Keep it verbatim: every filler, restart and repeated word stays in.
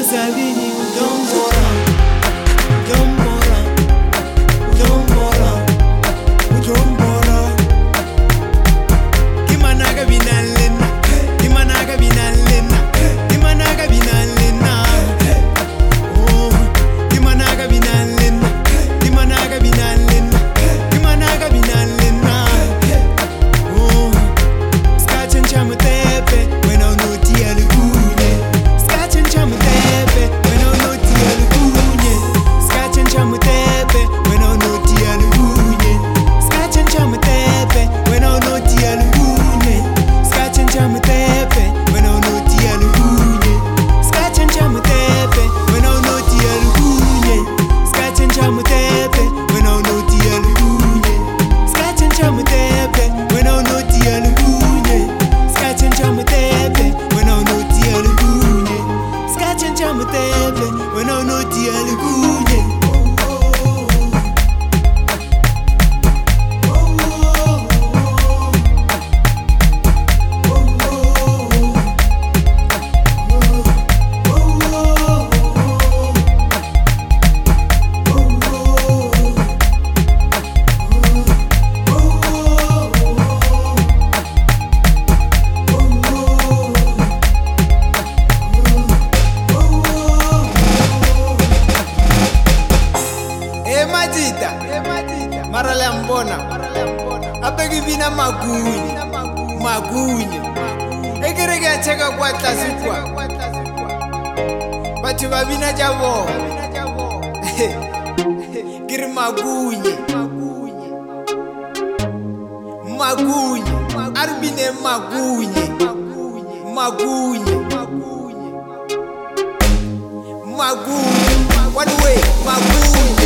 Salini udombora, udombora, udombora, udombora. Kimanaga binalena, kimanaga binalena, kimanaga binalena. Oh, kimanaga binalena, kimanaga binalena, kimanaga binalena. Oh, scratching chamutepe when I know tia lugunye. Scratching chamutepe when I know tia lugunye. Scratching chamutepe when I know tia lugunye. Scratching chamutepe when I know tia lugunye. Scratching chamutepe when I know tia lugunye. Scratching chamutepe when I know tia lugunye. Scratching chamutepe when I know tia lugunye. Scratching chamutepe when I know tia lugunye. Scratching chamutepe when I know tia lugunye. Scratching chamutepe when I know tia lugunye. Marale mbona apeki vina magunyi magunyi ekereke cheka kwa tlasikwa batho ba bina jabo kiri magunyi magunyi arbine magunyi magunyi magunyi one way magunyi